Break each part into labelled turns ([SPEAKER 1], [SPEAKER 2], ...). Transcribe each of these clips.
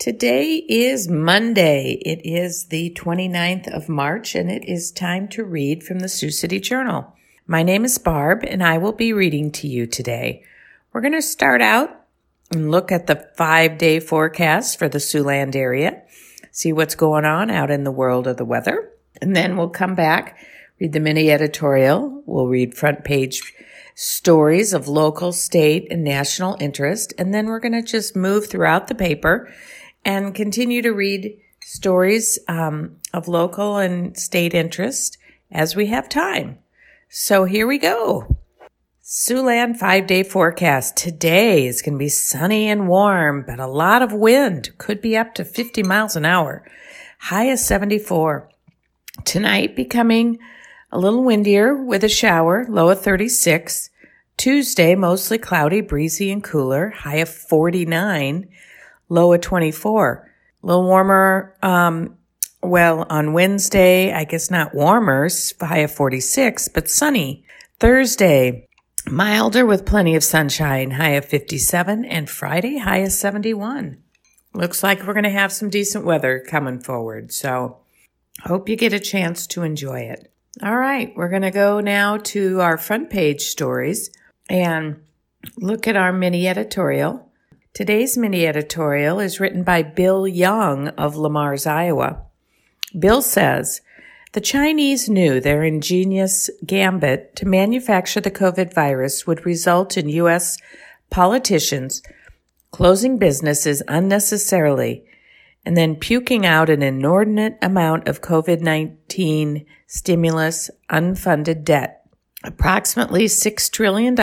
[SPEAKER 1] Today is Monday. It is the 29th of March, and it is time to read from the Sioux City Journal. My name is Barb, and I will be reading to you today. We're going to start out and look at the 5-day forecast for the Siouxland area, see what's going on out in the world of the weather, and then we'll come back, read the mini editorial. We'll read front page stories of local, state, and national interest, and then we're going to just move throughout the paper and continue to read stories of local and state interest as we have time. So here we go. Siouxland 5-day forecast. Today is going to be sunny and warm, but a lot of wind. Could be up to 50 miles an hour. High is 74. Tonight becoming a little windier with a shower. Low of 36. Tuesday, mostly cloudy, breezy, and cooler. High of 49. Low of 24. A little warmer, on Wednesday, I guess not warmer, high of 46, but sunny. Thursday, milder with plenty of sunshine, high of 57, and Friday, high of 71. Looks like we're going to have some decent weather coming forward, so hope you get a chance to enjoy it. All right, we're going to go now to our front page stories and look at our mini editorial. Today's mini editorial is written by Bill Young of Le Mars, Iowa. Bill says, the Chinese knew their ingenious gambit to manufacture the COVID virus would result in U.S. politicians closing businesses unnecessarily and then puking out an inordinate amount of COVID-19 stimulus unfunded debt, approximately $6 trillion,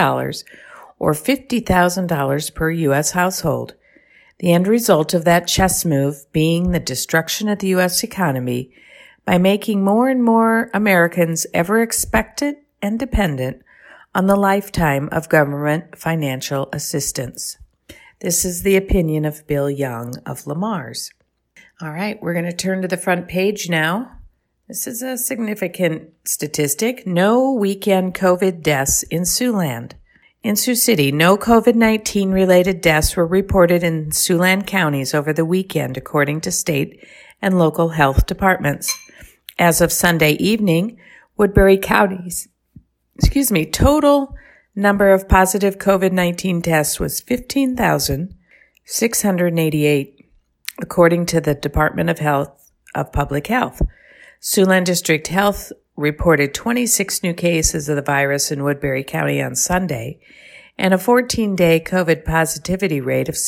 [SPEAKER 1] or $50,000 per U.S. household. The end result of that chess move being the destruction of the U.S. economy by making more and more Americans ever expectant and dependent on the lifetime of government financial assistance. This is the opinion of Bill Young of Le Mars. All right, we're going to turn to the front page now. This is a significant statistic. No weekend COVID deaths in Siouxland. In Sioux City, no COVID-19 related deaths were reported in Siouxland counties over the weekend, according to state and local health departments. As of Sunday evening, Woodbury County's, total number of positive COVID-19 tests was 15,688, according to the Department of Public Health. Siouxland District Health reported 26 new cases of the virus in Woodbury County on Sunday and a 14-day COVID positivity rate of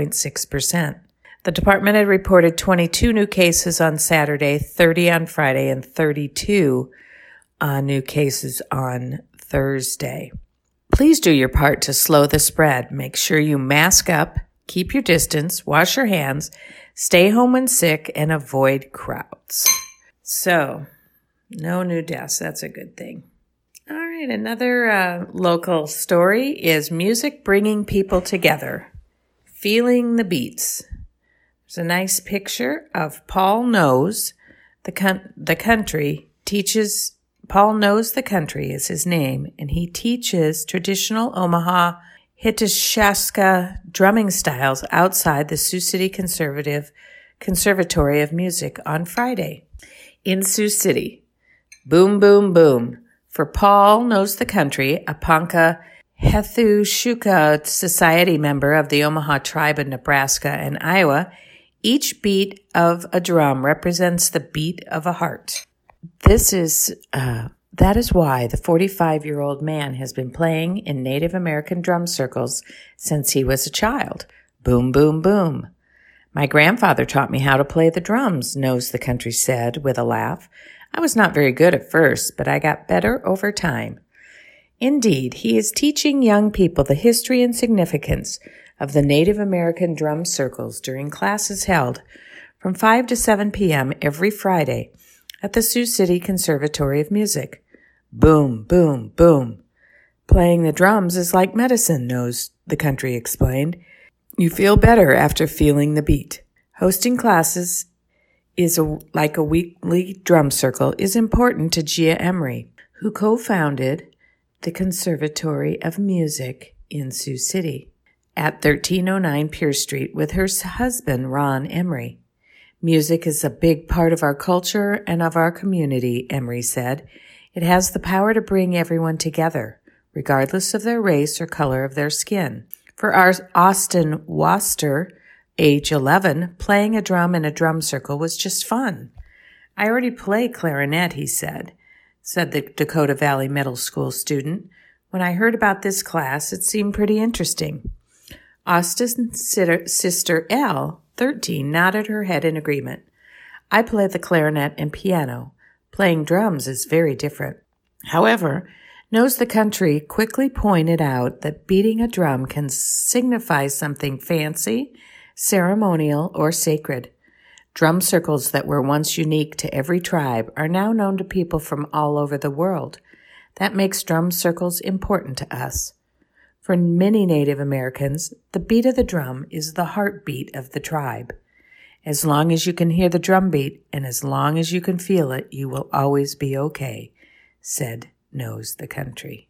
[SPEAKER 1] 6.6%. The department had reported 22 new cases on Saturday, 30 on Friday, and 32 new cases on Thursday. Please do your part to slow the spread. Make sure you mask up, keep your distance, wash your hands, stay home when sick, and avoid crowds. So, no new deaths. That's a good thing. All right, another local story is music bringing people together. Feeling the beats. There's a nice picture of Paul Knows the Country teaches. Paul Knows the Country is his name, and he teaches traditional Omaha Hitashaska drumming styles outside the Sioux City Conservatory of Music on Friday. In Sioux City, boom, boom, boom. For Paul Knows the Country, a Ponca Hethushka Society member of the Omaha Tribe of Nebraska and Iowa, each beat of a drum represents the beat of a heart. That is why the 45-year-old man has been playing in Native American drum circles since he was a child. Boom, boom, boom. My grandfather taught me how to play the drums, Knows the Country said with a laugh. I was not very good at first, but I got better over time. Indeed, he is teaching young people the history and significance of the Native American drum circles during classes held from 5 to 7 p.m. every Friday at the Sioux City Conservatory of Music. Boom, boom, boom. Playing the drums is like medicine, Knows the Country explained. You feel better after feeling the beat. Hosting classes like a weekly drum circle is important to Gia Emery, who co-founded the Conservatory of Music in Sioux City. at 1309 Pierce Street with her husband, Ron Emery. Music is a big part of our culture and of our community, Emery said. It has the power to bring everyone together, regardless of their race or color of their skin. For our Austin Waster, age 11, playing a drum in a drum circle was just fun. I already play clarinet, he said the Dakota Valley Middle School student. When I heard about this class, it seemed pretty interesting. Austin's sister, Elle, 13, nodded her head in agreement. I play the clarinet and piano. Playing drums is very different. However, Knows the Country quickly pointed out that beating a drum can signify something fancy, ceremonial, or sacred. Drum circles that were once unique to every tribe are now known to people from all over the world. That makes drum circles important to us. For many Native Americans, the beat of the drum is the heartbeat of the tribe. As long as you can hear the drum beat and as long as you can feel it, you will always be okay, said Knows the Country.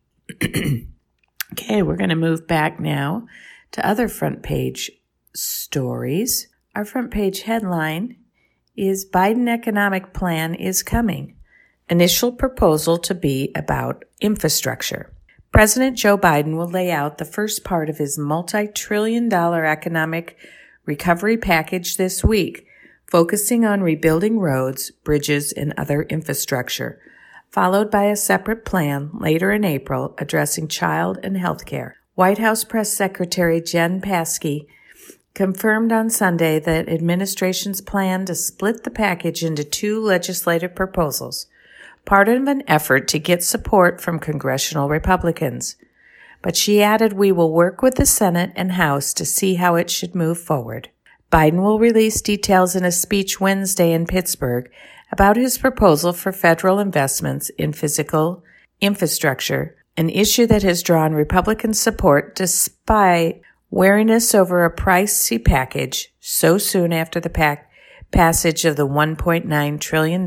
[SPEAKER 1] Okay, we're going to move back now to other front page stories. Our front page headline is Biden Economic Plan is Coming. Initial proposal to be about infrastructure. President Joe Biden will lay out the first part of his multi-trillion-dollar economic recovery package this week, focusing on rebuilding roads, bridges, and other infrastructure, followed by a separate plan later in April addressing child and health care. White House Press Secretary Jen Psaki confirmed on Sunday that administration's plan to split the package into two legislative proposals, part of an effort to get support from congressional Republicans. But she added, we will work with the Senate and House to see how it should move forward. Biden will release details in a speech Wednesday in Pittsburgh about his proposal for federal investments in physical infrastructure, an issue that has drawn Republican support despite wariness over a pricey package so soon after the passage of the $1.9 trillion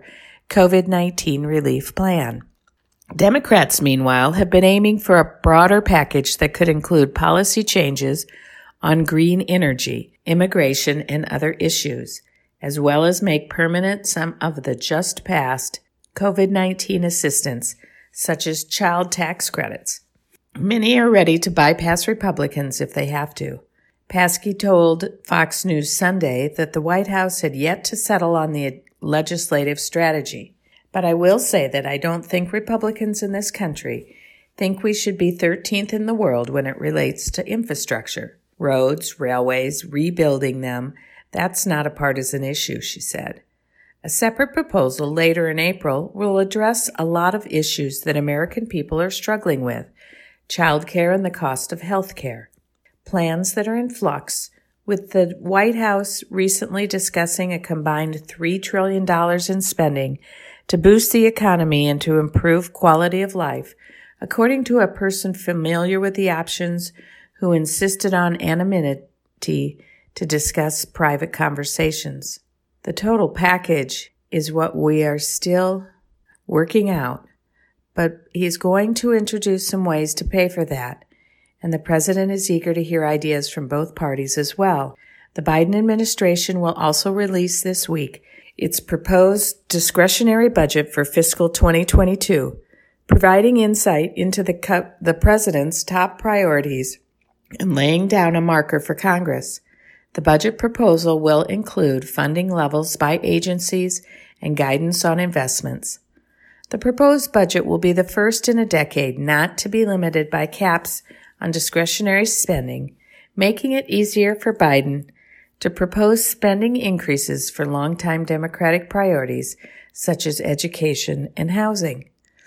[SPEAKER 1] COVID-19 relief plan. Democrats, meanwhile, have been aiming for a broader package that could include policy changes on green energy, immigration, and other issues, as well as make permanent some of the just passed COVID-19 assistance, such as child tax credits. Many are ready to bypass Republicans if they have to. Psaki told Fox News Sunday that the White House had yet to settle on the legislative strategy. But I will say that I don't think Republicans in this country think we should be 13th in the world when it relates to infrastructure. Roads, railways, rebuilding them, that's not a partisan issue, she said. A separate proposal later in April will address a lot of issues that American people are struggling with, childcare and the cost of health care. Plans that are in flux, with the White House recently discussing a combined $3 trillion in spending to boost the economy and to improve quality of life, according to a person familiar with the options who insisted on anonymity to discuss private conversations. The total package is what we are still working out, but he's going to introduce some ways to pay for that, and the president is eager to hear ideas from both parties as well. The Biden administration will also release this week its proposed discretionary budget for fiscal 2022, providing insight into the president's top priorities and laying down a marker for Congress. The budget proposal will include funding levels by agencies and guidance on investments. The proposed budget will be the first in a decade not to be limited by caps on discretionary spending, making it easier for Biden to propose spending increases for longtime Democratic priorities such as education and housing.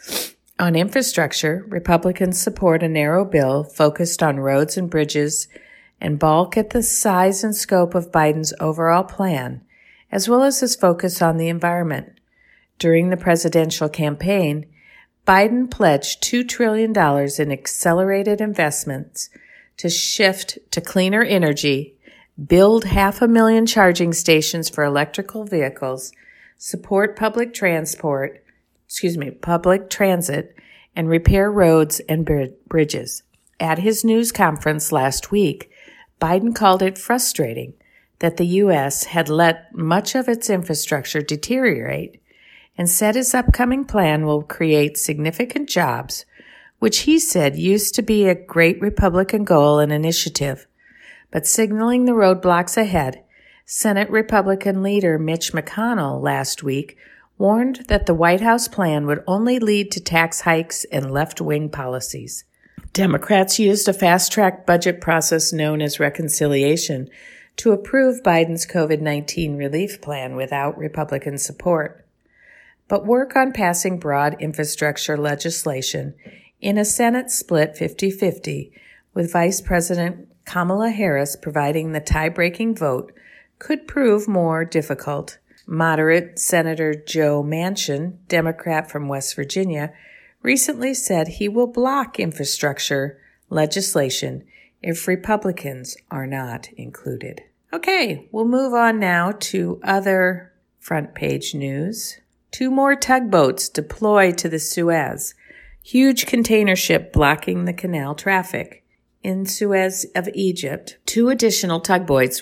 [SPEAKER 1] On infrastructure, Republicans support a narrow bill focused on roads and bridges and balk at the size and scope of Biden's overall plan, as well as his focus on the environment. During the presidential campaign, Biden pledged $2 trillion in accelerated investments to shift to cleaner energy, build 500,000 charging stations for electrical vehicles, support public transit, and repair roads and bridges. At his news conference last week, Biden called it frustrating that the U.S. had let much of its infrastructure deteriorate and said his upcoming plan will create significant jobs, which he said used to be a great Republican goal and initiative. But signaling the roadblocks ahead, Senate Republican leader Mitch McConnell last week warned that the White House plan would only lead to tax hikes and left-wing policies. Democrats used a fast-track budget process known as reconciliation to approve Biden's COVID-19 relief plan without Republican support. But work on passing broad infrastructure legislation in a Senate split 50-50, with Vice President Kamala Harris providing the tie-breaking vote, could prove more difficult. Moderate Senator Joe Manchin, Democrat from West Virginia, recently said he will block infrastructure legislation if Republicans are not included. Okay, we'll move on now to other front page news. 2 more tugboats deployed to the Suez. Huge container ship blocking the canal traffic. In Suez of Egypt, 2 additional tugboats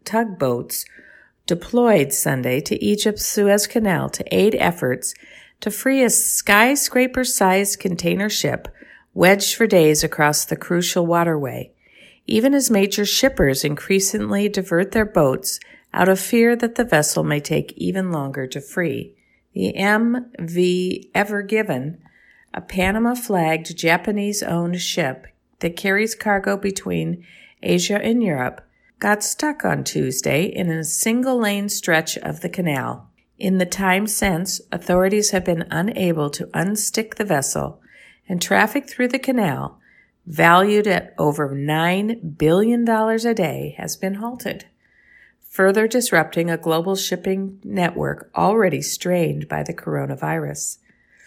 [SPEAKER 1] deployed Sunday to Egypt's Suez Canal to aid efforts to free a skyscraper-sized container ship wedged for days across the crucial waterway, even as major shippers increasingly divert their boats out of fear that the vessel may take even longer to free. The MV Ever Given, a Panama-flagged Japanese-owned ship that carries cargo between Asia and Europe, got stuck on Tuesday in a single-lane stretch of the canal. In the time since, authorities have been unable to unstick the vessel, and traffic through the canal, valued at over $9 billion a day, has been halted, further disrupting a global shipping network already strained by the coronavirus.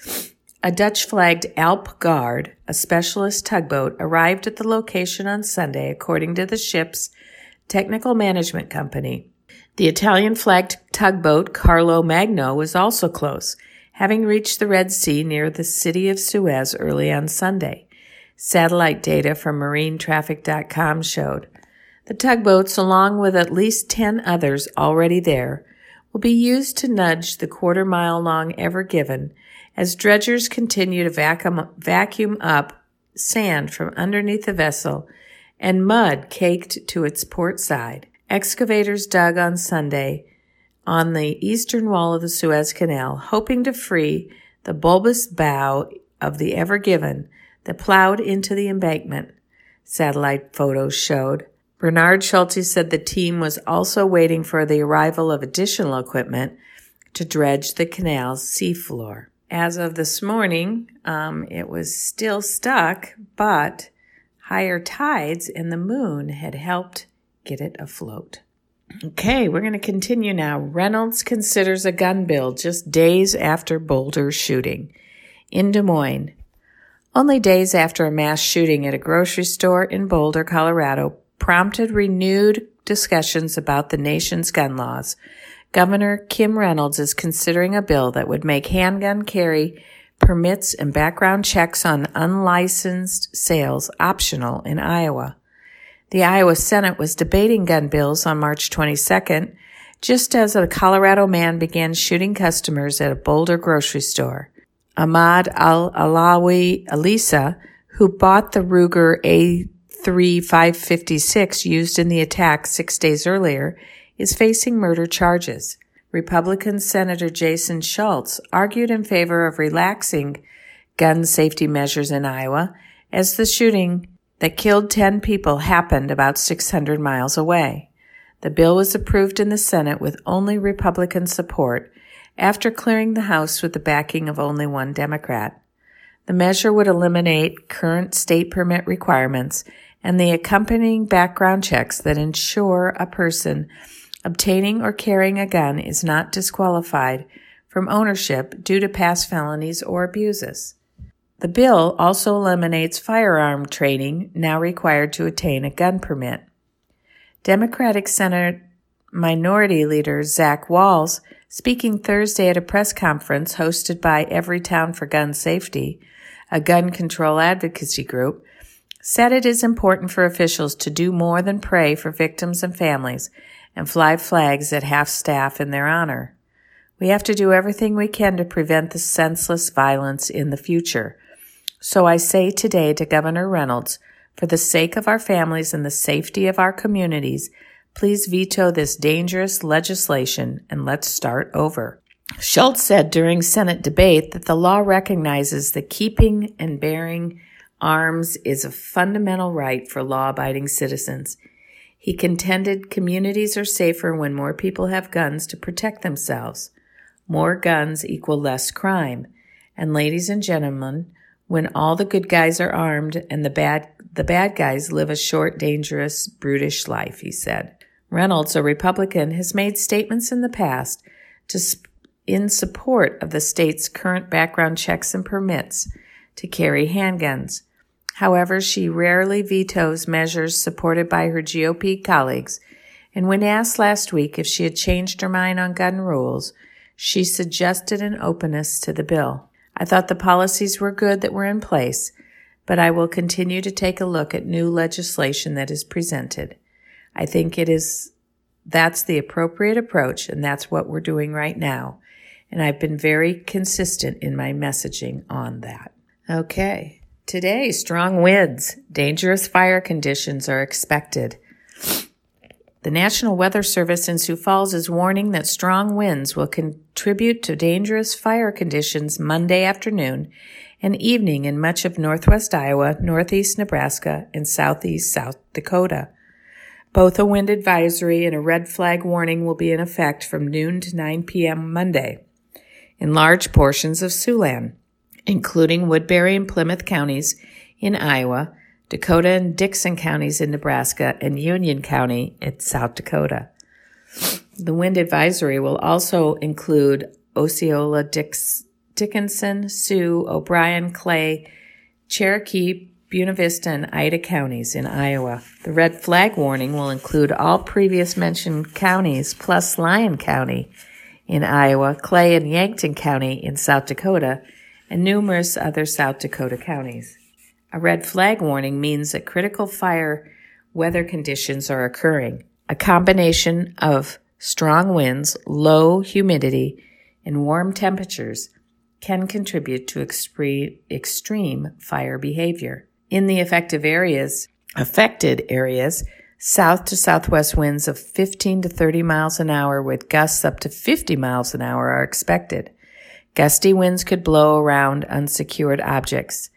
[SPEAKER 1] A Dutch-flagged Alp Guard, a specialist tugboat, arrived at the location on Sunday, according to the ship's technical management company. The Italian-flagged tugboat Carlo Magno was also close, having reached the Red Sea near the city of Suez early on Sunday. Satellite data from MarineTraffic.com showed. The tugboats, along with at least 10 others already there, will be used to nudge the quarter-mile-long Ever Given as dredgers continue to vacuum up sand from underneath the vessel and mud caked to its port side. Excavators dug on Sunday on the eastern wall of the Suez Canal, hoping to free the bulbous bow of the Ever Given that plowed into the embankment, satellite photos showed. Bernard Schulte said the team was also waiting for the arrival of additional equipment to dredge the canal's seafloor. As of this morning, it was still stuck, but higher tides and the moon had helped get it afloat. Okay, we're going to continue now. Reynolds considers a gun bill just days after Boulder shooting. In Des Moines, only days after a mass shooting at a grocery store in Boulder, Colorado, prompted renewed discussions about the nation's gun laws, Governor Kim Reynolds is considering a bill that would make handgun carry permits and background checks on unlicensed sales optional in Iowa. The Iowa Senate was debating gun bills on March 22nd, just as a Colorado man began shooting customers at a Boulder grocery store. Ahmad Al-Alawi Alisa, who bought the Ruger A3 556 used in the attack 6 days earlier, is facing murder charges. Republican Senator Jason Schultz argued in favor of relaxing gun safety measures in Iowa as the shooting that killed 10 people happened about 600 miles away. The bill was approved in the Senate with only Republican support after clearing the House with the backing of only one Democrat. The measure would eliminate current state permit requirements and the accompanying background checks that ensure a person obtaining or carrying a gun is not disqualified from ownership due to past felonies or abuses. The bill also eliminates firearm training now required to attain a gun permit. Democratic Senate Minority Leader Zach Wahls, speaking Thursday at a press conference hosted by Everytown for Gun Safety, a gun control advocacy group, said it is important for officials to do more than pray for victims and families and fly flags at half-staff in their honor. We have to do everything we can to prevent the senseless violence in the future. So I say today to Governor Reynolds, for the sake of our families and the safety of our communities, please veto this dangerous legislation and let's start over. Schultz said during Senate debate that the law recognizes that keeping and bearing arms is a fundamental right for law-abiding citizens. He contended communities are safer when more people have guns to protect themselves. More guns equal less crime. And ladies and gentlemen, when all the good guys are armed and the bad guys live a short, dangerous, brutish life, he said. Reynolds, a Republican, has made statements in the past in support of the state's current background checks and permits to carry handguns. However, she rarely vetoes measures supported by her GOP colleagues, and when asked last week if she had changed her mind on gun rules, she suggested an openness to the bill. I thought the policies were good that were in place, but I will continue to take a look at new legislation that is presented. I think that's the appropriate approach, and that's what we're doing right now. And I've been very consistent in my messaging on that. Okay. Today, strong winds, dangerous fire conditions are expected. The National Weather Service in Sioux Falls is warning that strong winds will contribute to dangerous fire conditions Monday afternoon and evening in much of northwest Iowa, northeast Nebraska, and southeast South Dakota. Both a wind advisory and a red flag warning will be in effect from noon to 9 p.m. Monday in large portions of Siouxland, including Woodbury and Plymouth counties in Iowa, Dakota and Dixon counties in Nebraska, and Union County in South Dakota. The wind advisory will also include Osceola, Dickinson, Sioux, O'Brien, Clay, Cherokee, Buena Vista, and Ida counties in Iowa. The red flag warning will include all previous mentioned counties plus Lyon County in Iowa, Clay and Yankton County in South Dakota, and numerous other South Dakota counties. A red flag warning means that critical fire weather conditions are occurring. A combination of strong winds, low humidity, and warm temperatures can contribute to extreme fire behavior. In the affected areas, south to southwest winds of 15 to 30 miles an hour with gusts up to 50 miles an hour are expected. Gusty winds could blow around unsecured objects.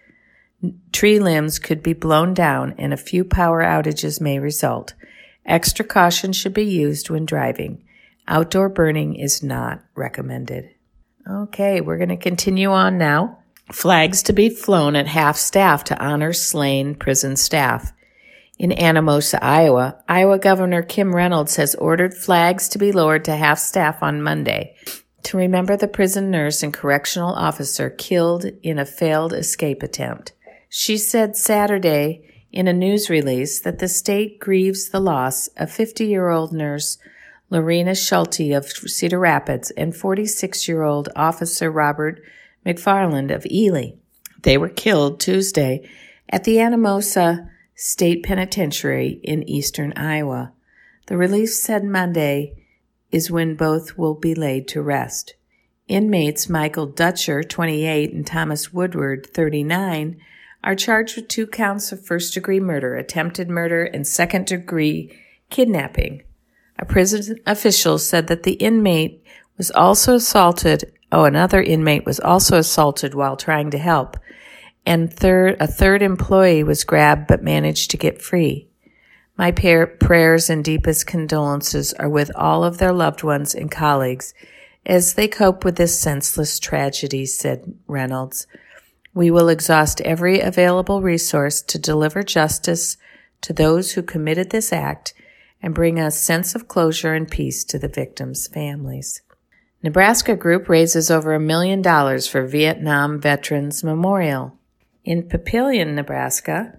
[SPEAKER 1] Tree limbs could be blown down and a few power outages may result. Extra caution should be used when driving. Outdoor burning is not recommended. Okay, we're going to continue on now. Flags to be flown at half-staff to honor slain prison staff. In Anamosa, Iowa Governor Kim Reynolds has ordered flags to be lowered to half-staff on Monday to remember the prison nurse and correctional officer killed in a failed escape attempt. She said Saturday in a news release that the state grieves the loss of 50-year-old nurse Lorena Schulte of Cedar Rapids and 46-year-old Officer Robert McFarland of Ely. They were killed Tuesday at the Anamosa State Penitentiary in eastern Iowa. The release said Monday is when both will be laid to rest. Inmates Michael Dutcher, 28, and Thomas Woodward, 39, are charged with 2 counts of first-degree murder, attempted murder, and second-degree kidnapping. A prison official said that the inmate was also assaulted. Another inmate was also assaulted while trying to help, and a third employee was grabbed but managed to get free. My prayers and deepest condolences are with all of their loved ones and colleagues as they cope with this senseless tragedy, said Reynolds. We will exhaust every available resource to deliver justice to those who committed this act and bring a sense of closure and peace to the victims' families. Nebraska Group raises over $1 million for Vietnam Veterans Memorial. In Papillion, Nebraska,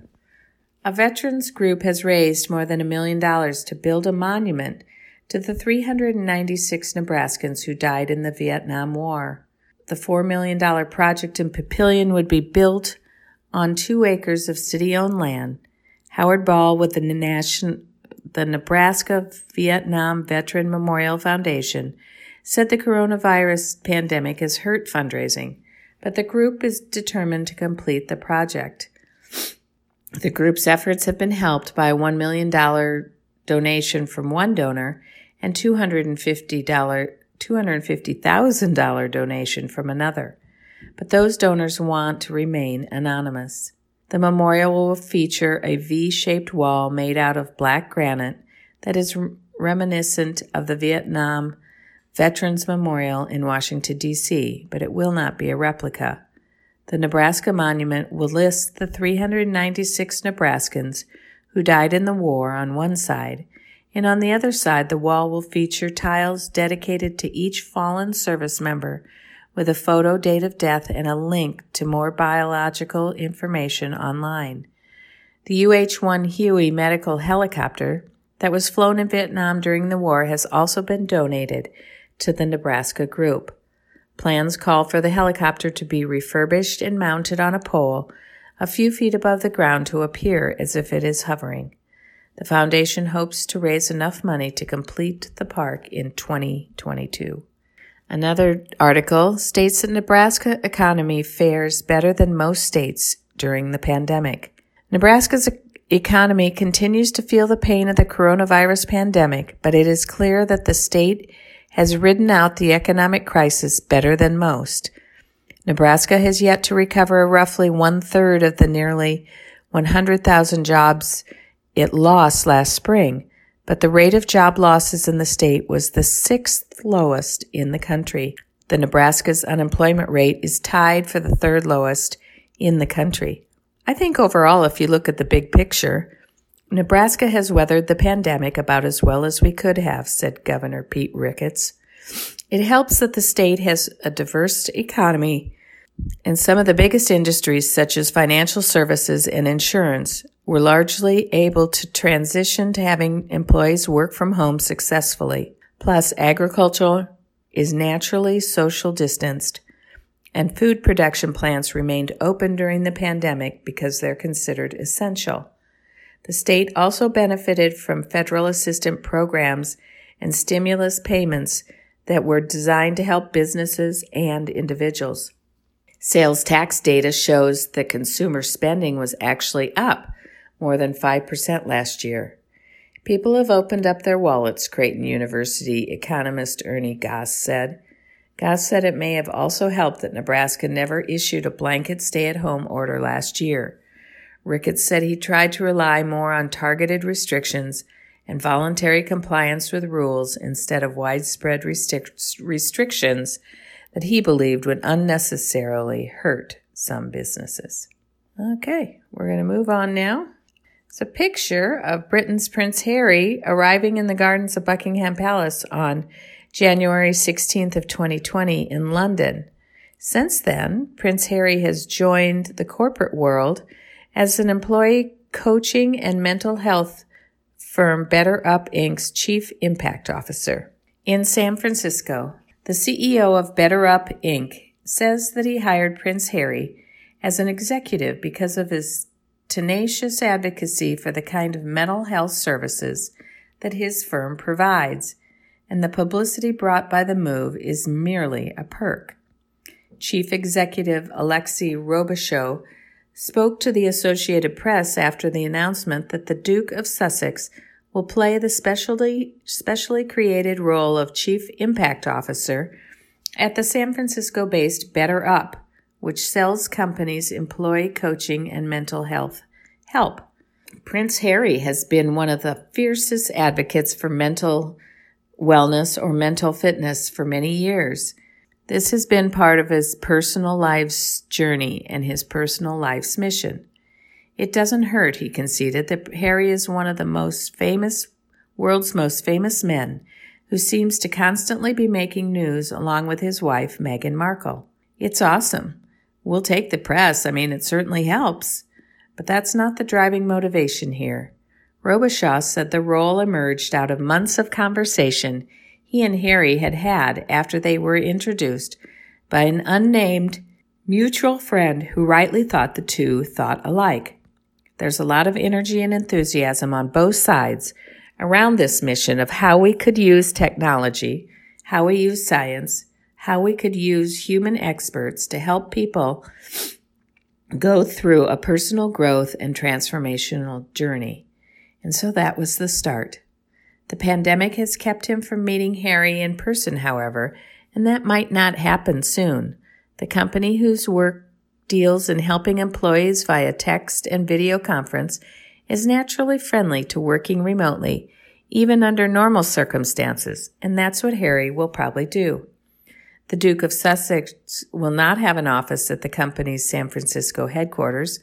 [SPEAKER 1] a veterans group has raised more than $1 million to build a monument to the 396 Nebraskans who died in the Vietnam War. The $4 million project in Papillion would be built on 2 acres of city-owned land. Howard Ball with the Nebraska Vietnam Veteran Memorial Foundation said the coronavirus pandemic has hurt fundraising, but the group is determined to complete the project. The group's efforts have been helped by a $1 million donation from one donor and $250,000 donation from another, but those donors want to remain anonymous. The memorial will feature a V-shaped wall made out of black granite that is reminiscent of the Vietnam Veterans Memorial in Washington, D.C., but it will not be a replica. The Nebraska Monument will list the 396 Nebraskans who died in the war on one side, and on the other side, the wall will feature tiles dedicated to each fallen service member with a photo, date of death, and a link to more biological information online. The UH-1 Huey medical helicopter that was flown in Vietnam during the war has also been donated to the Nebraska group. Plans call for the helicopter to be refurbished and mounted on a pole a few feet above the ground to appear as if it is hovering. The foundation hopes to raise enough money to complete the park in 2022. Another article states that Nebraska economy fares better than most states during the pandemic. Nebraska's economy continues to feel the pain of the coronavirus pandemic, but it is clear that the state has ridden out the economic crisis better than most. Nebraska has yet to recover roughly 1/3 of the nearly 100,000 jobs it lost last spring, but the rate of job losses in the state was the 6th lowest in the country. The Nebraska's unemployment rate is tied for the 3rd lowest in the country. I think overall, if you look at the big picture, Nebraska has weathered the pandemic about as well as we could have, said Governor Pete Ricketts. It helps that the state has a diverse economy, and some of the biggest industries, such as financial services and insurance, were largely able to transition to having employees work from home successfully. Plus, agriculture is naturally social distanced, and food production plants remained open during the pandemic because they're considered essential. The state also benefited from federal assistance programs and stimulus payments that were designed to help businesses and individuals. Sales tax data shows that consumer spending was actually up more than 5% last year. People have opened up their wallets, Creighton University economist Ernie Goss said. Goss said it may have also helped that Nebraska never issued a blanket stay-at-home order last year. Ricketts said he tried to rely more on targeted restrictions and voluntary compliance with rules instead of widespread restrictions that he believed would unnecessarily hurt some businesses. Okay, we're going to move on now. It's a picture of Britain's Prince Harry arriving in the gardens of Buckingham Palace on January 16th of 2020 in London. Since then, Prince Harry has joined the corporate world as an employee coaching and mental health firm BetterUp Inc.'s Chief Impact Officer. In San Francisco, the CEO of BetterUp Inc. says that he hired Prince Harry as an executive because of his tenacious advocacy for the kind of mental health services that his firm provides, and the publicity brought by the move is merely a perk. Chief Executive Alexei Robichaud spoke to the Associated Press after the announcement that the Duke of Sussex will play the specially created role of Chief Impact Officer at the San Francisco-based BetterUp, which sells companies employee coaching and mental health help. Prince Harry has been one of the fiercest advocates for mental wellness or mental fitness for many years. This has been part of his personal life's journey and his personal life's mission. It doesn't hurt, he conceded, that Harry is one of the world's most famous men who seems to constantly be making news along with his wife, Meghan Markle. It's awesome. We'll take the press. It certainly helps. But that's not the driving motivation here. Robichaud said the role emerged out of months of conversation he and Harry had after they were introduced by an unnamed mutual friend who rightly thought the two thought alike. There's a lot of energy and enthusiasm on both sides around this mission of how we could use technology, how we use science, how we could use human experts to help people go through a personal growth and transformational journey. And so that was the start. The pandemic has kept him from meeting Harry in person, however, and that might not happen soon. The company whose work deals in helping employees via text and video conference is naturally friendly to working remotely, even under normal circumstances, and that's what Harry will probably do. The Duke of Sussex will not have an office at the company's San Francisco headquarters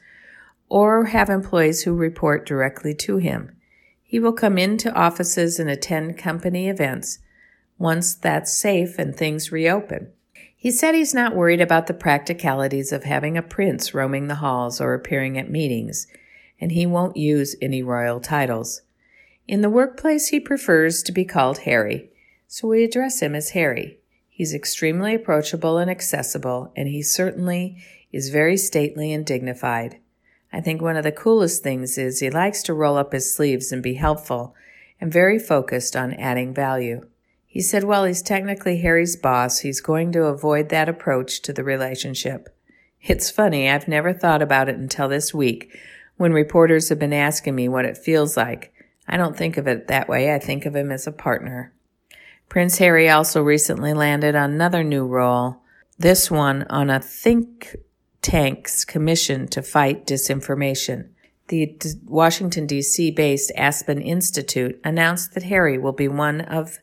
[SPEAKER 1] or have employees who report directly to him. He will come into offices and attend company events once that's safe and things reopen. He said he's not worried about the practicalities of having a prince roaming the halls or appearing at meetings, and he won't use any royal titles. In the workplace, he prefers to be called Harry, so we address him as Harry. He's extremely approachable and accessible, and he certainly is very stately and dignified. I think one of the coolest things is he likes to roll up his sleeves and be helpful and very focused on adding value. He said while he's technically Harry's boss, he's going to avoid that approach to the relationship. It's funny, I've never thought about it until this week when reporters have been asking me what it feels like. I don't think of it that way. I think of him as a partner. Prince Harry also recently landed on another new role, this one on a think tank's commission to fight disinformation. The Washington, D.C.-based Aspen Institute announced that Harry will be one of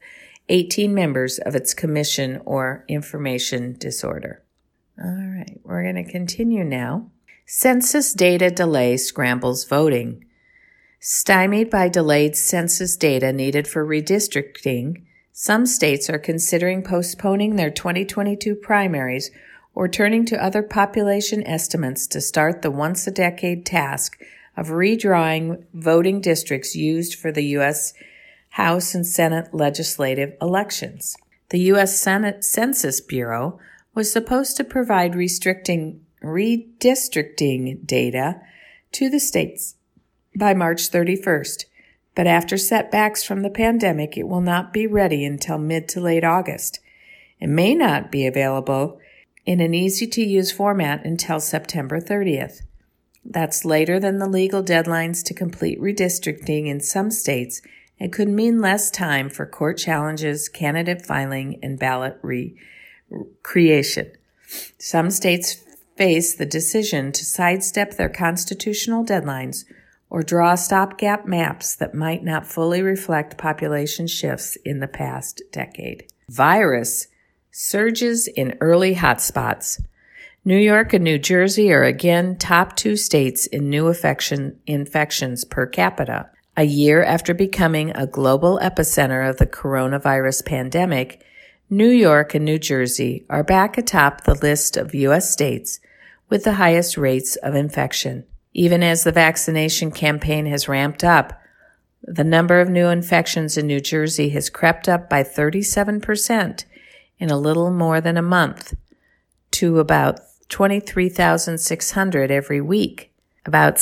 [SPEAKER 1] 18 members of its commission or information disorder. All right, we're going to continue now. Census data delay scrambles voting. Stymied by delayed census data needed for redistricting, some states are considering postponing their 2022 primaries or turning to other population estimates to start the once-a-decade task of redrawing voting districts used for the U.S. House and Senate legislative elections. The U.S. Senate Census Bureau was supposed to provide redistricting data to the states by March 31st, but after setbacks from the pandemic, it will not be ready until mid to late August. It may not be available in an easy-to-use format until September 30th. That's later than the legal deadlines to complete redistricting in some states and could mean less time for court challenges, candidate filing, and ballot creation. Some states face the decision to sidestep their constitutional deadlines or draw stopgap maps that might not fully reflect population shifts in the past decade. Virus surges in early hotspots. New York and New Jersey are again top two states in new infections per capita. A year after becoming a global epicenter of the coronavirus pandemic, New York and New Jersey are back atop the list of U.S. states with the highest rates of infection. Even as the vaccination campaign has ramped up, the number of new infections in New Jersey has crept up by 37% in a little more than a month to about 23,600 every week. About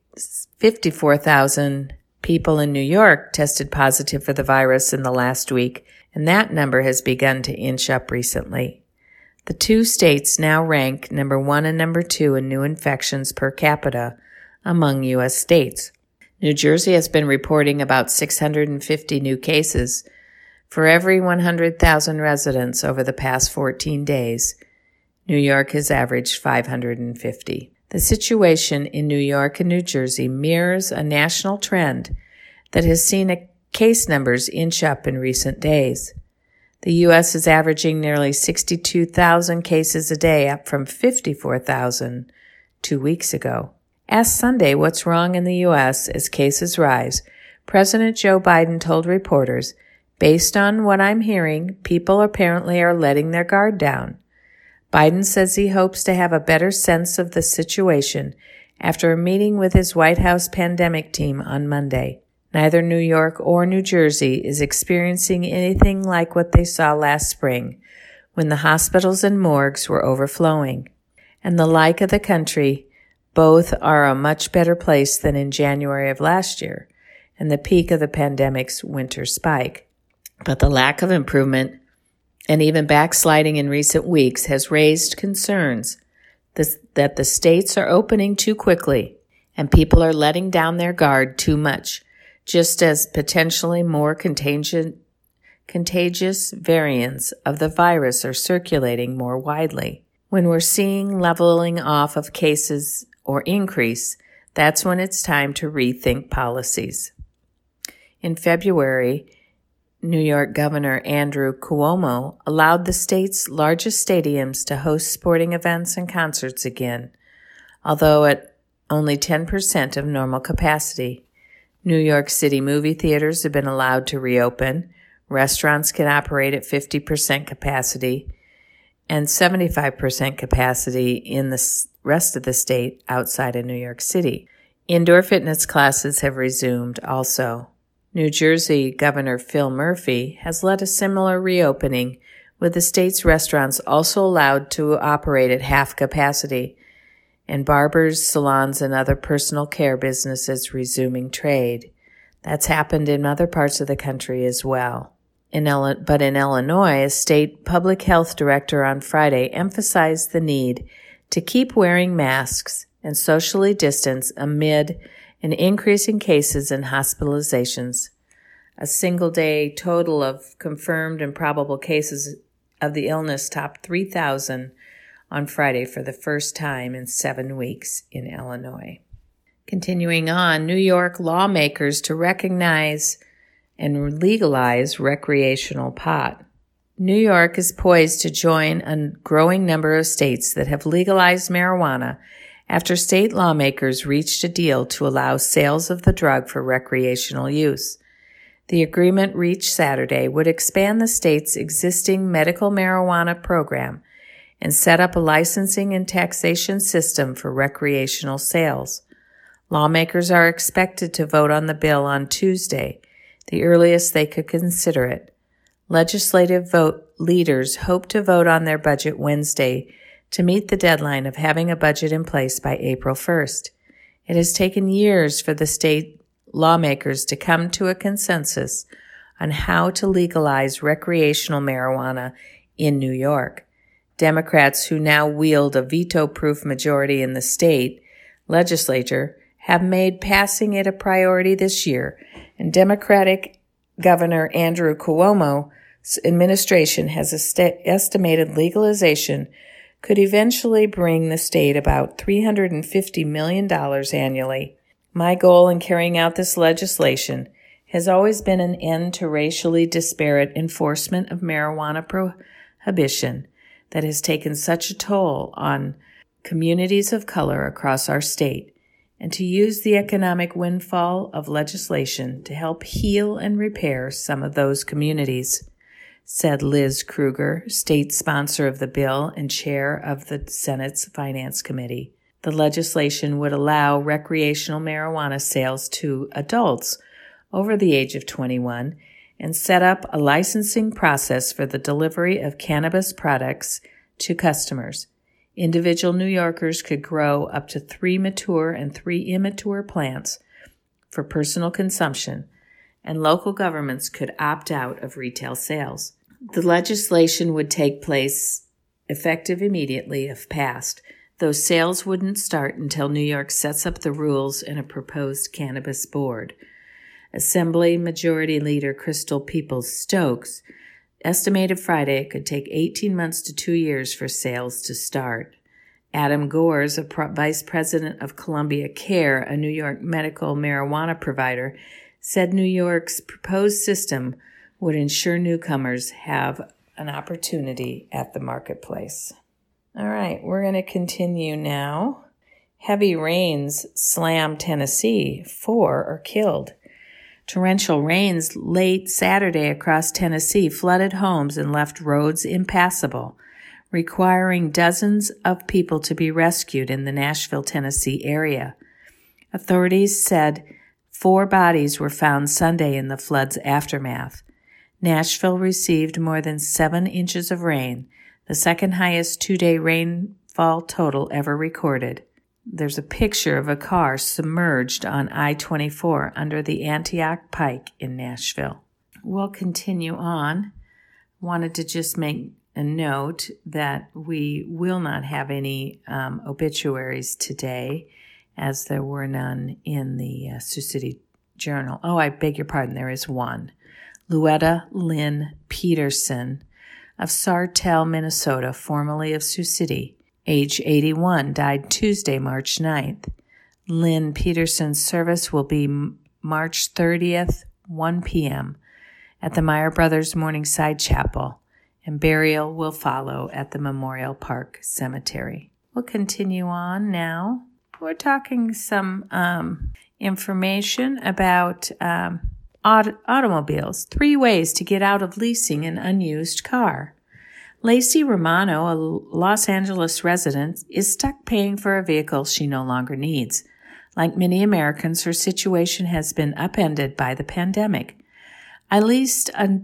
[SPEAKER 1] 54,000 people in New York tested positive for the virus in the last week, and that number has begun to inch up recently. The two states now rank number 1 and number 2 in new infections per capita among U.S. states. New Jersey has been reporting about 650 new cases for every 100,000 residents over the past 14 days. New York has averaged 550. The situation in New York and New Jersey mirrors a national trend that has seen case numbers inch up in recent days. The U.S. is averaging nearly 62,000 cases a day, up from 54,000 2 weeks ago. Asked Sunday what's wrong in the U.S. as cases rise, President Joe Biden told reporters, "Based on what I'm hearing, people apparently are letting their guard down." Biden says he hopes to have a better sense of the situation after a meeting with his White House pandemic team on Monday. Neither New York or New Jersey is experiencing anything like what they saw last spring, when the hospitals and morgues were overflowing. and the like of the country, both are a much better place than in January of last year and the peak of the pandemic's winter spike. But the lack of improvement and even backsliding in recent weeks has raised concerns that the states are opening too quickly and people are letting down their guard too much, just as potentially more contagious variants of the virus are circulating more widely. When we're seeing leveling off of cases or increase, that's when it's time to rethink policies. In February, New York Governor Andrew Cuomo allowed the state's largest stadiums to host sporting events and concerts again, although at only 10% of normal capacity. New York City movie theaters have been allowed to reopen. Restaurants can operate at 50% capacity and 75% capacity in the rest of the state outside of New York City. Indoor fitness classes have resumed also. New Jersey Governor Phil Murphy has led a similar reopening, with the state's restaurants also allowed to operate at half capacity, and barbers, salons, and other personal care businesses resuming trade. That's happened in other parts of the country as well. But in Illinois, a state public health director on Friday emphasized the need to keep wearing masks and socially distance amid an increase in cases and hospitalizations. A single-day total of confirmed and probable cases of the illness topped 3,000 on Friday for the first time in 7 weeks in Illinois. Continuing on, New York lawmakers to recognize and legalize recreational pot. New York is poised to join a growing number of states that have legalized marijuana after state lawmakers reached a deal to allow sales of the drug for recreational use. The agreement reached Saturday would expand the state's existing medical marijuana program and set up a licensing and taxation system for recreational sales. Lawmakers are expected to vote on the bill on Tuesday, the earliest they could consider it. Legislative leaders hope to vote on their budget Wednesday to meet the deadline of having a budget in place by April 1st. It has taken years for the state lawmakers to come to a consensus on how to legalize recreational marijuana in New York. Democrats, who now wield a veto-proof majority in the state legislature, have made passing it a priority this year, and Democratic Governor Andrew Cuomo's administration has estimated legalization could eventually bring the state about $350 million annually. My goal in carrying out this legislation has always been an end to racially disparate enforcement of marijuana prohibition that has taken such a toll on communities of color across our state, and to use the economic windfall of legislation to help heal and repair some of those communities, said Liz Krueger, state sponsor of the bill and chair of the Senate's Finance Committee. The legislation would allow recreational marijuana sales to adults over the age of 21 and set up a licensing process for the delivery of cannabis products to customers. Individual New Yorkers could grow up to 3 mature and 3 immature plants for personal consumption, and local governments could opt out of retail sales. The legislation would take place effective immediately if passed, though sales wouldn't start until New York sets up the rules in a proposed cannabis board. Assembly Majority Leader Crystal Peoples-Stokes estimated Friday it could take 18 months to 2 years for sales to start. Adam Gores, vice president of Columbia Care, a New York medical marijuana provider, said New York's proposed system would ensure newcomers have an opportunity at the marketplace. All right, we're going to continue now. Heavy rains slammed Tennessee. 4 are killed. Torrential rains late Saturday across Tennessee flooded homes and left roads impassable, requiring dozens of people to be rescued in the Nashville, Tennessee area. Authorities said 4 bodies were found Sunday in the flood's aftermath. Nashville received more than 7 inches of rain, the second highest 2-day rainfall fall total ever recorded. There's a picture of a car submerged on I-24 under the Antioch Pike in Nashville. We'll continue on. Wanted to just make a note that we will not have any obituaries today, as there were none in the Sioux City Journal. Oh, I beg your pardon, there is one. Luetta Lynn Peterson of Sartell, Minnesota, formerly of Sioux City, age 81, died Tuesday, March 9th. Lynn Peterson's service will be March 30th, 1 p.m. at the Meyer Brothers Morningside Chapel, and burial will follow at the Memorial Park Cemetery. We'll continue on now. We're talking some information about automobiles. 3 ways to get out of leasing an unused car. Lacey Romano, a Los Angeles resident, is stuck paying for a vehicle she no longer needs. Like many Americans, her situation has been upended by the pandemic. I leased a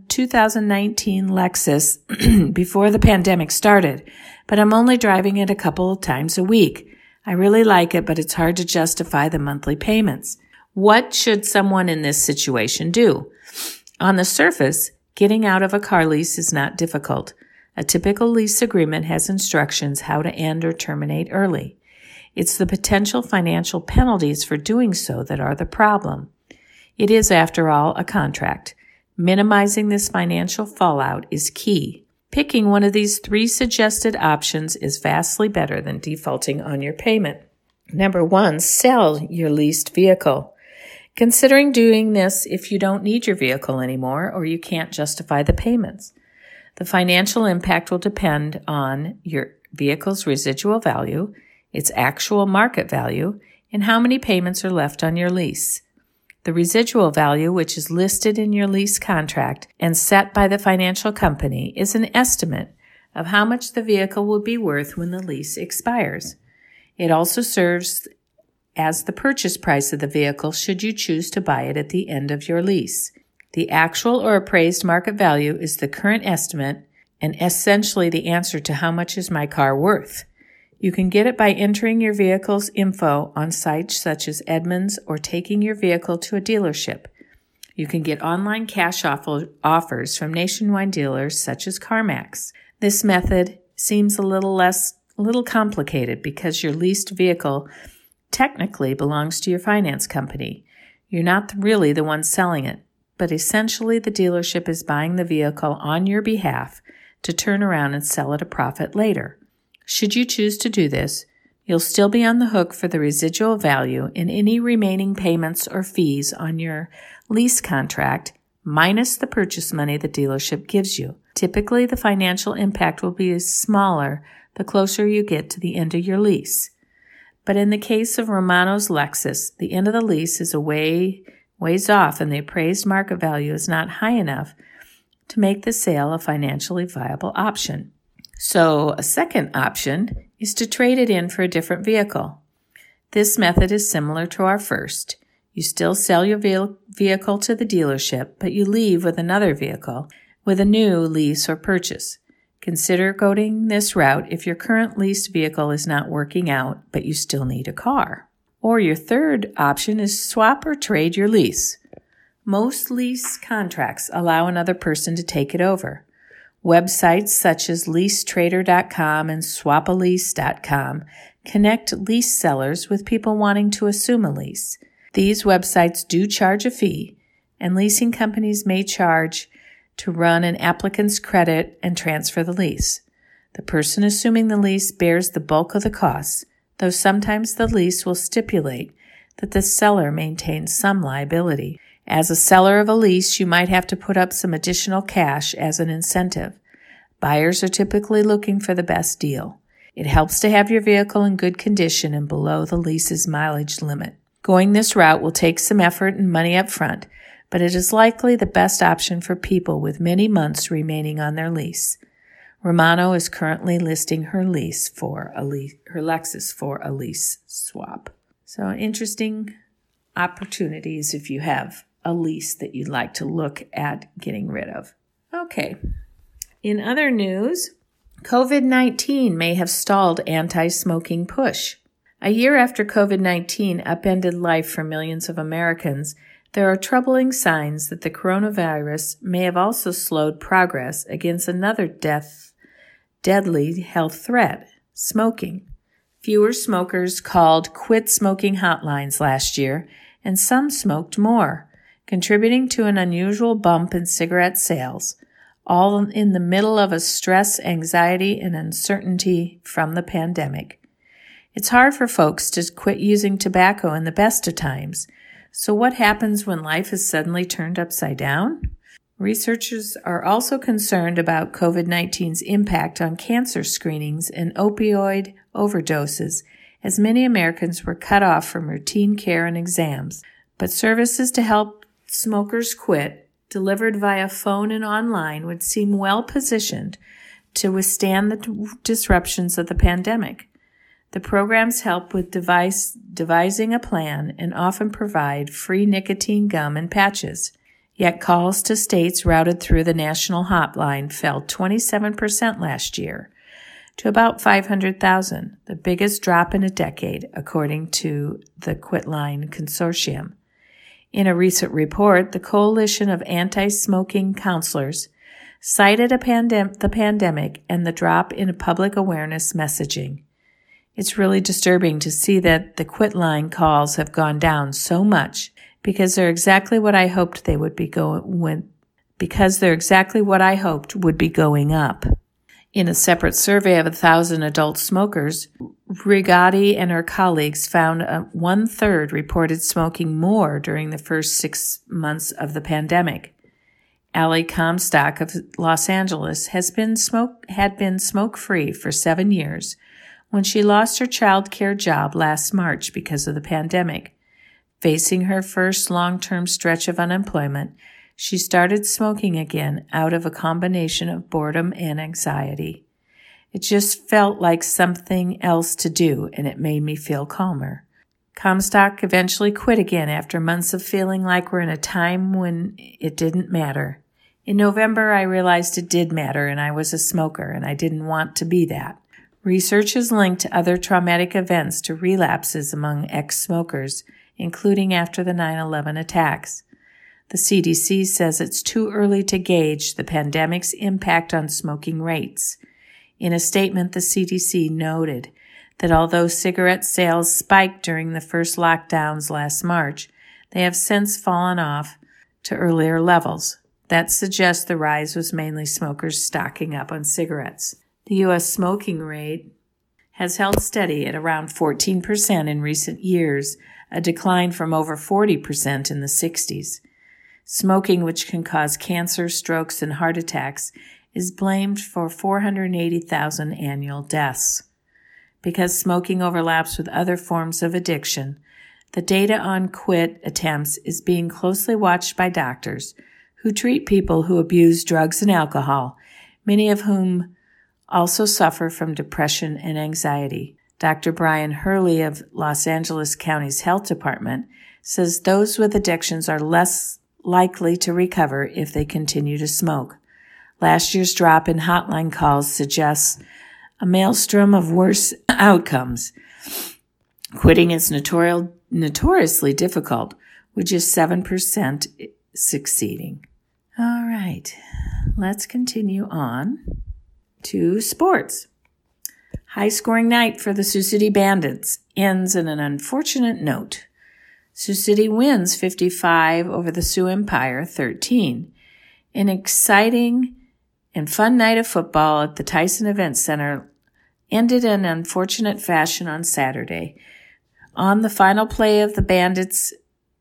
[SPEAKER 1] 2019 Lexus before the pandemic started, but I'm only driving it a couple of times a week. I really like it, but it's hard to justify the monthly payments. What should someone in this situation do? On the surface, getting out of a car lease is not difficult. A typical lease agreement has instructions how to end or terminate early. It's the potential financial penalties for doing so that are the problem. It is, after all, a contract. Minimizing this financial fallout is key. Picking one of these 3 suggested options is vastly better than defaulting on your payment. Number 1, sell your leased vehicle. Considering doing this if you don't need your vehicle anymore or you can't justify the payments. The financial impact will depend on your vehicle's residual value, its actual market value, and how many payments are left on your lease. The residual value, which is listed in your lease contract and set by the financial company, is an estimate of how much the vehicle will be worth when the lease expires. It also serves as the purchase price of the vehicle should you choose to buy it at the end of your lease. The actual or appraised market value is the current estimate and essentially the answer to how much is my car worth. You can get it by entering your vehicle's info on sites such as Edmunds or taking your vehicle to a dealership. You can get online cash offers from nationwide dealers such as CarMax. This method seems a little complicated because your leased vehicle technically belongs to your finance company. You're not really the one selling it, but essentially the dealership is buying the vehicle on your behalf to turn around and sell at a profit later. Should you choose to do this, you'll still be on the hook for the residual value and any remaining payments or fees on your lease contract, minus the purchase money the dealership gives you. Typically, the financial impact will be smaller the closer you get to the end of your lease. But in the case of Romano's Lexus, the end of the lease is a ways off and the appraised market value is not high enough to make the sale a financially viable option. So a second option is to trade it in for a different vehicle. This method is similar to our first. You still sell your vehicle to the dealership, but you leave with another vehicle with a new lease or purchase. Consider going this route if your current leased vehicle is not working out, but you still need a car. Or your third option is swap or trade your lease. Most lease contracts allow another person to take it over. Websites such as leasetrader.com and swapalease.com connect lease sellers with people wanting to assume a lease. These websites do charge a fee, and leasing companies may charge to run an applicant's credit and transfer the lease. The person assuming the lease bears the bulk of the costs, though sometimes the lease will stipulate that the seller maintains some liability. As a seller of a lease, you might have to put up some additional cash as an incentive. Buyers are typically looking for the best deal. It helps to have your vehicle in good condition and below the lease's mileage limit. Going this route will take some effort and money up front, but it is likely the best option for people with many months remaining on their lease. Romano is currently listing her Lexus for a lease swap. So interesting opportunities if you have a lease that you'd like to look at getting rid of. Okay. In other news, COVID-19 may have stalled anti-smoking push. A year after COVID-19 upended life for millions of Americans, there are troubling signs that the coronavirus may have also slowed progress against another deadly health threat, smoking. Fewer smokers called quit smoking hotlines last year, and some smoked more, contributing to an unusual bump in cigarette sales, all in the middle of a stress, anxiety, and uncertainty from the pandemic. It's hard for folks to quit using tobacco in the best of times. So what happens when life is suddenly turned upside down? Researchers are also concerned about COVID-19's impact on cancer screenings and opioid overdoses, as many Americans were cut off from routine care and exams. But services to help smokers quit, delivered via phone and online, would seem well positioned to withstand the disruptions of the pandemic. The programs help with devising a plan and often provide free nicotine gum and patches. Yet calls to states routed through the national hotline fell 27% last year to about 500,000, the biggest drop in a decade, according to the Quitline Consortium. In a recent report, the Coalition of Anti-Smoking Counselors cited the pandemic and the drop in public awareness messaging. It's really disturbing to see that the Quitline calls have gone down so much because they're exactly what I hoped they would be going up. In a separate survey of 1,000 adult smokers, Rigotti and her colleagues found 1/3 reported smoking more during the first 6 months of the pandemic. Allie Comstock of Los Angeles had been smoke-free for 7 years when she lost her child care job last March because of the pandemic. Facing her first long-term stretch of unemployment, she started smoking again out of a combination of boredom and anxiety. It just felt like something else to do, and it made me feel calmer. Comstock eventually quit again after months of feeling like we're in a time when it didn't matter. In November, I realized it did matter, and I was a smoker, and I didn't want to be that. Research has linked other traumatic events to relapses among ex-smokers, including after the 9/11 attacks. The CDC says it's too early to gauge the pandemic's impact on smoking rates. In a statement, the CDC noted that although cigarette sales spiked during the first lockdowns last March, they have since fallen off to earlier levels. That suggests the rise was mainly smokers stocking up on cigarettes. The U.S. smoking rate has held steady at around 14% in recent years, a decline from over 40% in the 60s. Smoking, which can cause cancer, strokes, and heart attacks, is blamed for 480,000 annual deaths. Because smoking overlaps with other forms of addiction, the data on quit attempts is being closely watched by doctors who treat people who abuse drugs and alcohol, many of whom also suffer from depression and anxiety. Dr. Brian Hurley of Los Angeles County's Health Department says those with addictions are less likely to recover if they continue to smoke. Last year's drop in hotline calls suggests a maelstrom of worse outcomes. Quitting is notoriously difficult, with just 7% succeeding. All right, let's continue on to sports. High-scoring night for the Sioux City Bandits ends in an unfortunate note. Sioux City wins 55 over the Sioux Empire 13. An exciting and fun night of football at the Tyson Event Center ended in unfortunate fashion on Saturday. On the final play of the Bandits'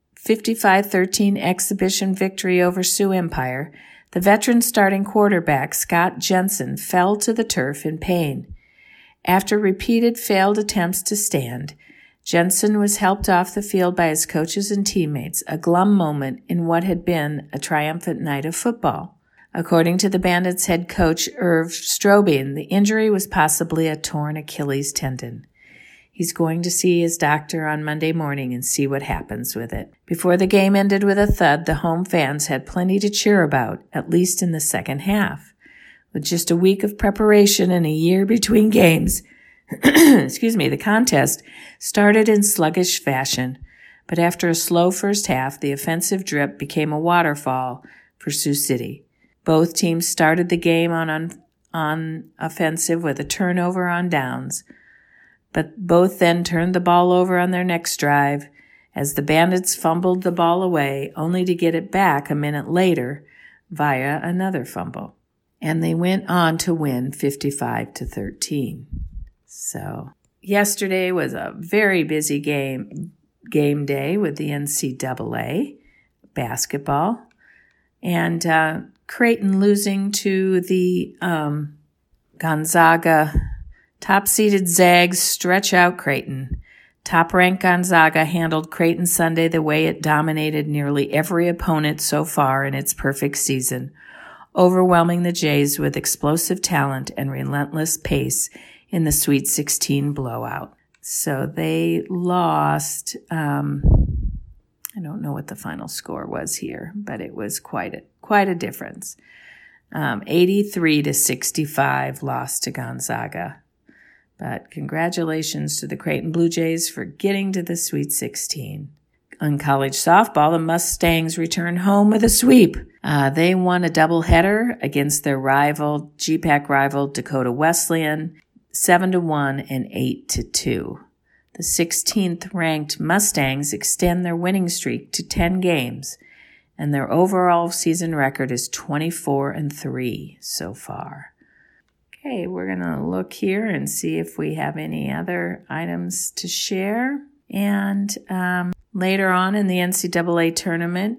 [SPEAKER 1] 55-13 exhibition victory over Sioux Empire, the veteran starting quarterback Scott Jensen fell to the turf in pain. After repeated failed attempts to stand, Jensen was helped off the field by his coaches and teammates, a glum moment in what had been a triumphant night of football. According to the Bandits' head coach Irv Strobing, the injury was possibly a torn Achilles tendon. He's going to see his doctor on Monday morning and see what happens with it. Before the game ended with a thud, the home fans had plenty to cheer about, at least in the second half. With just a week of preparation and a year between games, the contest started in sluggish fashion, but after a slow first half, the offensive drip became a waterfall for Sioux City. Both teams started the game on offensive with a turnover on downs, but both then turned the ball over on their next drive as the Bandits fumbled the ball away, only to get it back a minute later via another fumble. And they went on to win 55-13. So yesterday was a very busy game day with the NCAA basketball, and Creighton losing to the Gonzaga. Top-seeded Zags stretch out Creighton. Top-ranked Gonzaga handled Creighton Sunday the way it dominated nearly every opponent so far in its perfect season, overwhelming the Jays with explosive talent and relentless pace in the Sweet 16 blowout. So they lost, I don't know what the final score was here, but it was quite a difference. 83-65 loss to Gonzaga. But congratulations to the Creighton Blue Jays for getting to the Sweet 16. On college softball, the Mustangs returned home with a sweep. They won a doubleheader against their GPAC rival Dakota Wesleyan, 7-1 and 8-2. The 16th ranked Mustangs extend their winning streak to 10 games, and their overall season record is 24-3 so far. Okay, we're going to look here and see if we have any other items to share. And later on in the NCAA tournament,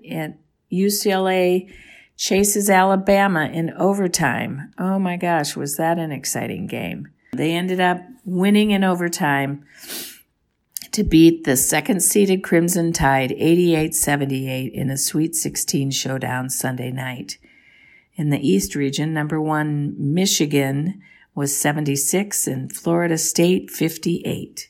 [SPEAKER 1] UCLA chases Alabama in overtime. Oh my gosh, was that an exciting game. They ended up winning in overtime to beat the second-seeded Crimson Tide 88-78 in a Sweet 16 showdown Sunday night. In the East region, number 1 Michigan was 76 and Florida State 58.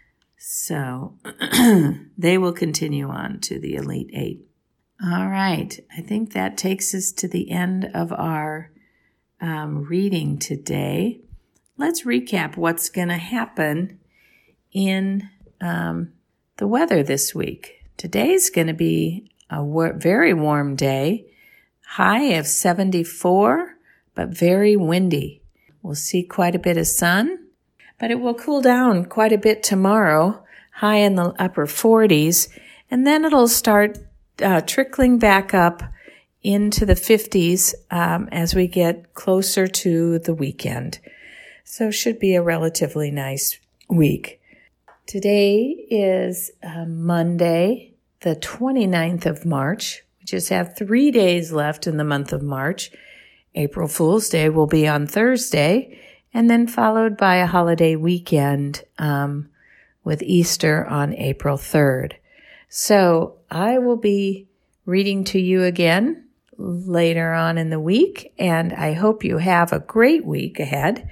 [SPEAKER 1] So they will continue on to the Elite Eight. All right. I think that takes us to the end of our reading today. Let's recap what's going to happen in the weather this week. Today's going to be a very warm day. High of 74, but very windy. We'll see quite a bit of sun, but it will cool down quite a bit tomorrow, high in the upper 40s, and then it'll start trickling back up into the 50s as we get closer to the weekend. So should be a relatively nice week. Today is Monday, the 29th of March. We just have 3 days left in the month of March. April Fool's Day will be on Thursday, and then followed by a holiday weekend with Easter on April 3rd. So I will be reading to you again later on in the week, and I hope you have a great week ahead.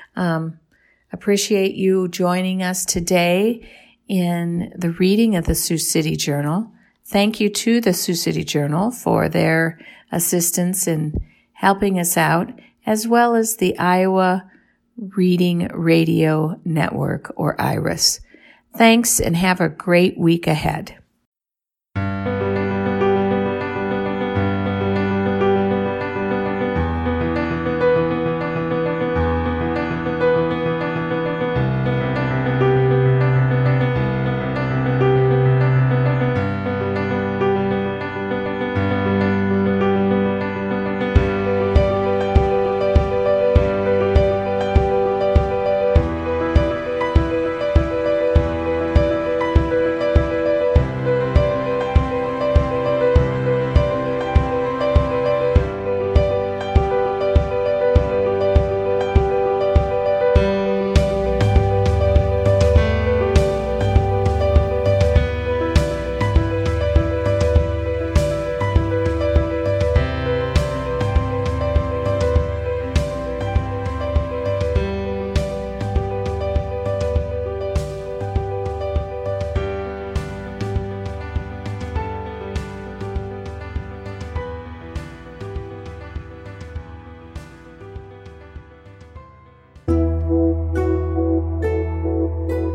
[SPEAKER 1] Appreciate you joining us today in the reading of the Sioux City Journal. Thank you to the Sioux City Journal for their assistance in helping us out, as well as the Iowa Reading Radio Network, or IRIS. Thanks, and have a great week ahead.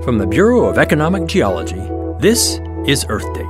[SPEAKER 2] From the Bureau of Economic Geology, this is Earth Date.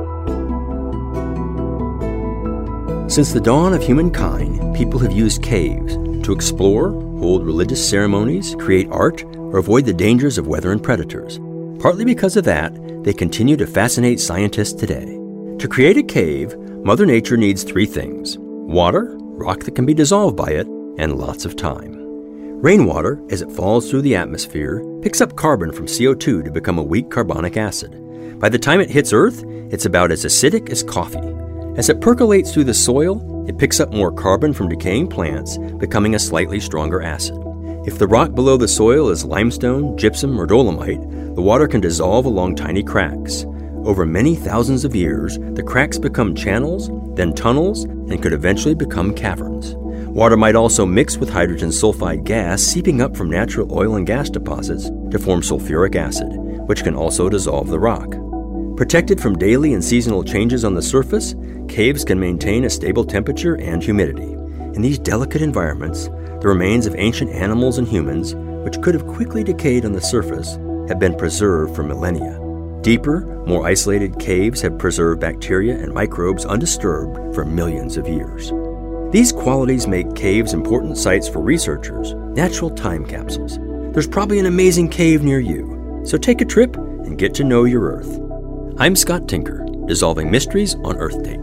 [SPEAKER 2] Since the dawn of humankind, people have used caves to explore, hold religious ceremonies, create art, or avoid the dangers of weather and predators. Partly because of that, they continue to fascinate scientists today. To create a cave, Mother Nature needs three things: water, rock that can be dissolved by it, and lots of time. Rainwater, as it falls through the atmosphere, picks up carbon from CO2 to become a weak carbonic acid. By the time it hits Earth, it's about as acidic as coffee. As it percolates through the soil, it picks up more carbon from decaying plants, becoming a slightly stronger acid. If the rock below the soil is limestone, gypsum, or dolomite, the water can dissolve along tiny cracks. Over many thousands of years, the cracks become channels, then tunnels, and could eventually become caverns. Water might also mix with hydrogen sulfide gas seeping up from natural oil and gas deposits to form sulfuric acid, which can also dissolve the rock. Protected from daily and seasonal changes on the surface, caves can maintain a stable temperature and humidity. In these delicate environments, the remains of ancient animals and humans, which could have quickly decayed on the surface, have been preserved for millennia. Deeper, more isolated caves have preserved bacteria and microbes undisturbed for millions of years. These qualities make caves important sites for researchers, natural time capsules. There's probably an amazing cave near you, so take a trip and get to know your Earth. I'm Scott Tinker, dissolving mysteries on Earth Date.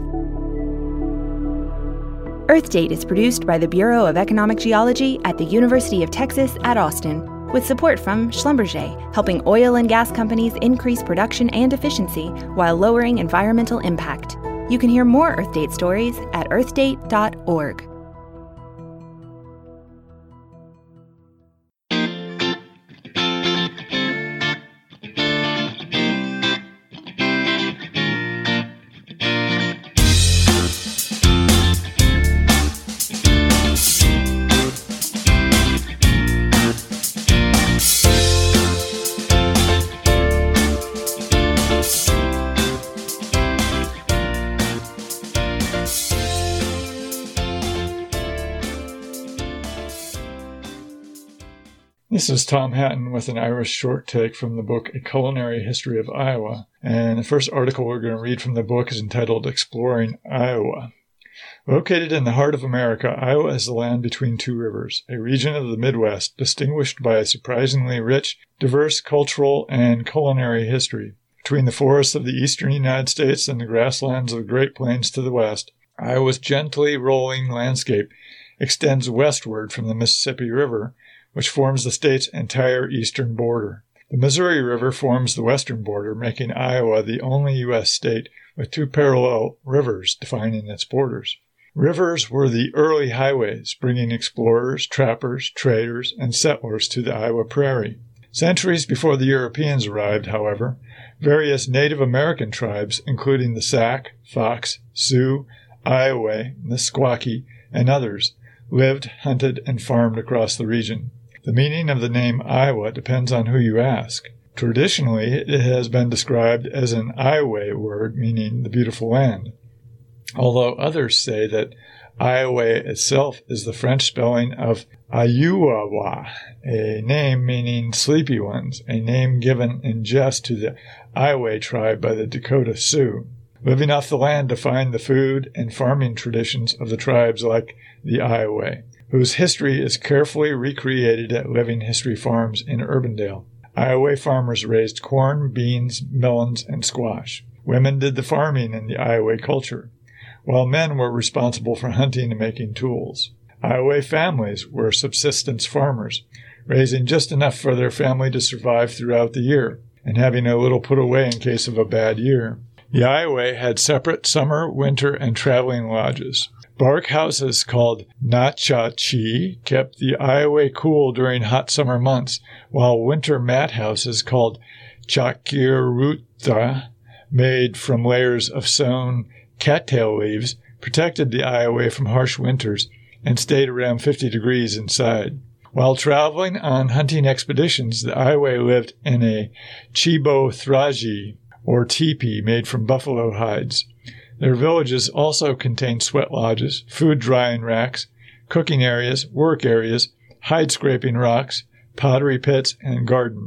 [SPEAKER 3] Earth Date is produced by the Bureau of Economic Geology at the University of Texas at Austin, with support from Schlumberger, helping oil and gas companies increase production and efficiency while lowering environmental impact. You can hear more Earth Date stories at earthdate.org.
[SPEAKER 4] This is Tom Hatton with an Irish short take from the book A Culinary History of Iowa. And the first article we're going to read from the book is entitled Exploring Iowa. Located in the heart of America, Iowa is the land between two rivers, a region of the Midwest distinguished by a surprisingly rich, diverse cultural and culinary history. Between the forests of the eastern United States and the grasslands of the Great Plains to the west, Iowa's gently rolling landscape extends westward from the Mississippi River, which forms the state's entire eastern border. The Missouri River forms the western border, making Iowa the only U.S. state with two parallel rivers defining its borders. Rivers were the early highways, bringing explorers, trappers, traders, and settlers to the Iowa prairie. Centuries before the Europeans arrived, however, various Native American tribes, including the Sac, Fox, Sioux, Iowa, Meskwaki, and others, lived, hunted, and farmed across the region. The meaning of the name Iowa depends on who you ask. Traditionally, it has been described as an Iowa word meaning the beautiful land, although others say that Iowa itself is the French spelling of Ayuawa, a name meaning sleepy ones, a name given in jest to the Iowa tribe by the Dakota Sioux. Living off the land defined the food and farming traditions of the tribes like the Iowa, whose history is carefully recreated at Living History Farms in Urbandale. Iowa farmers raised corn, beans, melons, and squash. Women did the farming in the Iowa culture, while men were responsible for hunting and making tools. Iowa families were subsistence farmers, raising just enough for their family to survive throughout the year, and having a little put away in case of a bad year. The Iowa had separate summer, winter, and traveling lodges. Bark houses called Nachachi kept the Iowa cool during hot summer months, while winter mat houses called Chakiruta, made from layers of sewn cattail leaves, protected the Iowa from harsh winters and stayed around 50 degrees inside. While traveling on hunting expeditions, the Iowa lived in a chibo-thraji, or teepee, made from buffalo hides. Their villages also contained sweat lodges, food drying racks, cooking areas, work areas, hide-scraping rocks, pottery pits, and gardens.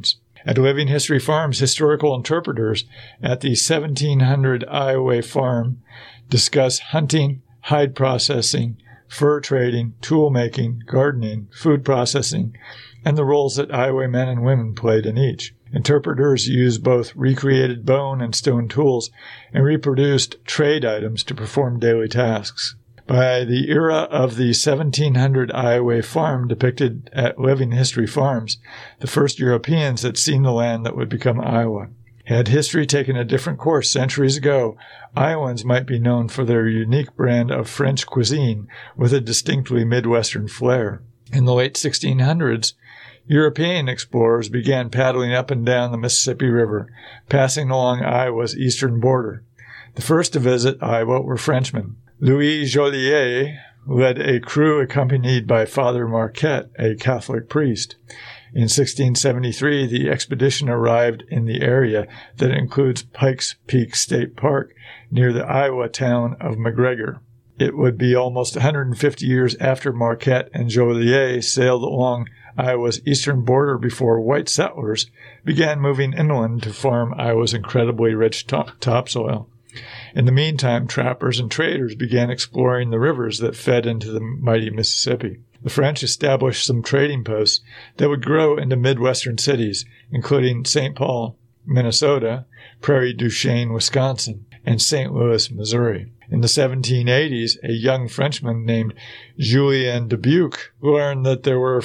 [SPEAKER 4] At Living History Farms, historical interpreters at the 1700 Iowa farm discuss hunting, hide processing, fur trading, tool making, gardening, food processing, and the roles that Iowa men and women played in each. Interpreters used both recreated bone and stone tools and reproduced trade items to perform daily tasks. By the era of the 1700 Iowa farm depicted at Living History Farms, the first Europeans had seen the land that would become Iowa. Had history taken a different course centuries ago, Iowans might be known for their unique brand of French cuisine with a distinctly Midwestern flair. In the late 1600s, European explorers began paddling up and down the Mississippi River, passing along Iowa's eastern border. The first to visit Iowa were Frenchmen. Louis Joliet led a crew accompanied by Father Marquette, a Catholic priest. In 1673, the expedition arrived in the area that includes Pikes Peak State Park near the Iowa town of McGregor. It would be almost 150 years after Marquette and Joliet sailed along Iowa's eastern border before white settlers began moving inland to farm Iowa's incredibly rich topsoil. In the meantime, trappers and traders began exploring the rivers that fed into the mighty Mississippi. The French established some trading posts that would grow into Midwestern cities, including St. Paul, Minnesota, Prairie du Chien, Wisconsin, and St. Louis, Missouri. In the 1780s, a young Frenchman named Julien Dubuque learned that there were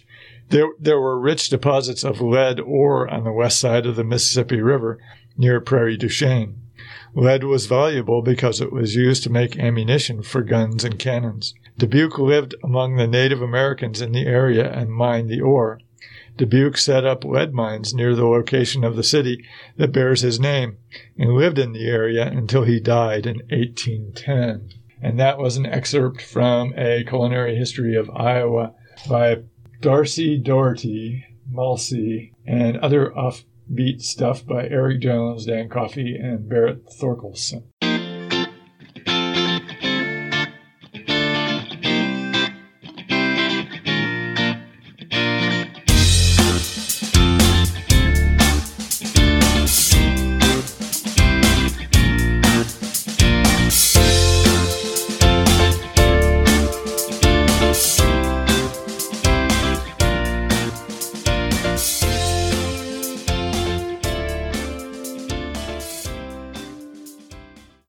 [SPEAKER 4] rich deposits of lead ore on the west side of the Mississippi River near Prairie du Chien. Lead was valuable because it was used to make ammunition for guns and cannons. Dubuque lived among the Native Americans in the area and mined the ore. Dubuque set up lead mines near the location of the city that bears his name and lived in the area until he died in 1810. And that was an excerpt from A Culinary History of Iowa by Darcy Doherty, Malcy, and other offbeat stuff by Eric Jones, Dan Coffey, and Barrett Thorkelson.